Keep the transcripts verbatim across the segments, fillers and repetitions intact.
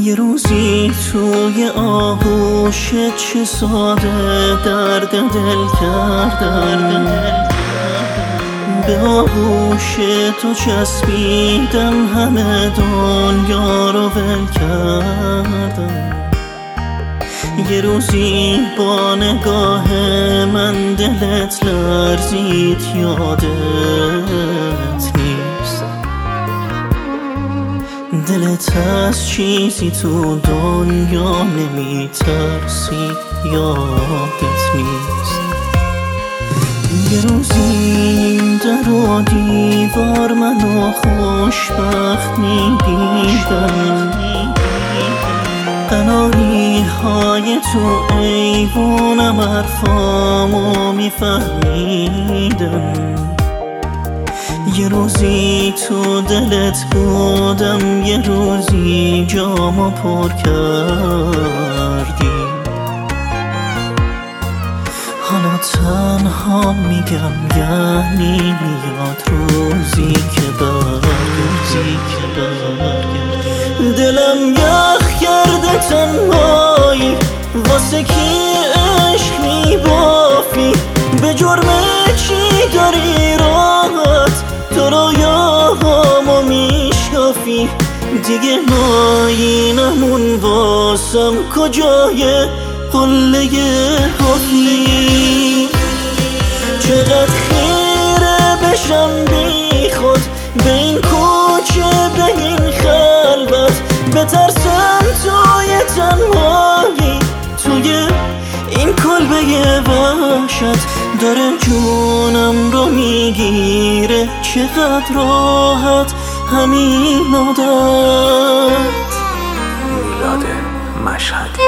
یه روزی توی آغوش چه ساده درد دل کردم، به آغوش تو چسبیدم، همه دنیا رو ول کردم. یه روزی با نگاه من دلت لرزید، یادت نیست؟ دلت از چیزی تو دنیا نمیترسید، یادت نیست؟ یه روزی در و دیوار منو خوشبخت میدیدم، قناری های تو ایوونم حرفامو میفهمیدم. یه روزی تو دلت بودم، یه روزی جامو پر کردی. حالا تنها میگم یعنی میاد روزی که برگردی. دلم یخ کرده تنهایی، واسه کی عشق میبافی؟ به جرم چی داری راحت تو رویاهامو میشکافی؟ دیگه ناینمون واسم کجای قله حفلی؟ چقدر خیره بشم بی خود به این کوچه، به این خلوت، بترسم توی تنهایی، توی این کلبه وحشت داره جونم رو میگیره. چقدر راحت همین عادت. میلاد مشهدی.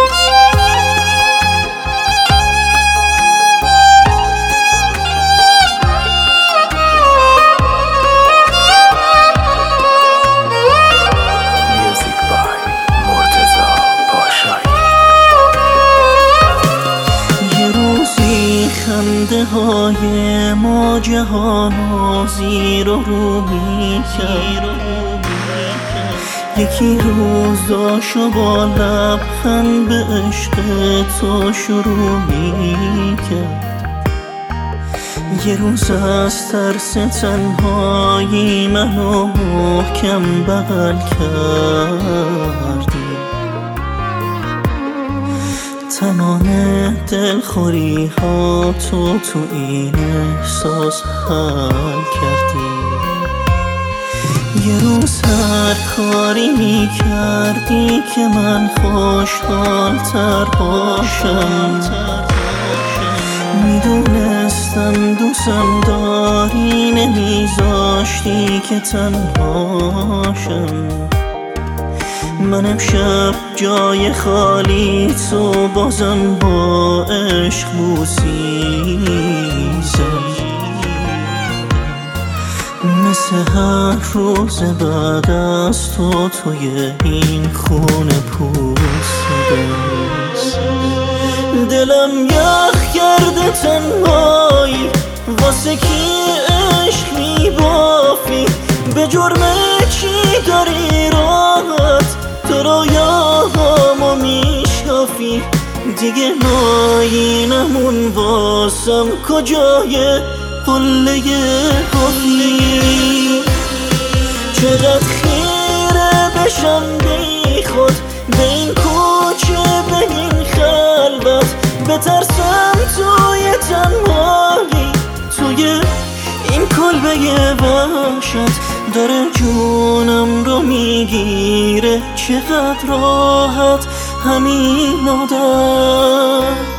خنده های ما جهانو زیر و رو میکرد، یکی روزاشو با لبخند به عشق تو شروع میکرد. یه روز از ترس تنهایی منو محکم بغل کردی، تمام دلخوری ها تو تو این احساس حل کردی. یه روز هر کاری می کردی که من خوشحال تر باشم، میدونستم دوستم داری، نمیذاشتی که تنهاشم. من امشب جای خالی تو بازم با عشق بوسیدم، مثل هر روز بعد از تو توی این خونه پوسیدم. دلم یخ کرده تنهایی، واسه کی عشق میبافی؟ به جرم چی داری راحت تو رویاهامو میشکافی؟ دیگه ناینمون واسم کجای قله حفلی؟ چقدر خیره بشم بی خود به این کوچه، به این خلوت، بترسم توی تنهایی، توی این کلبه وحشت داره جونم رو میگیره. چقدر راحت همین عادت.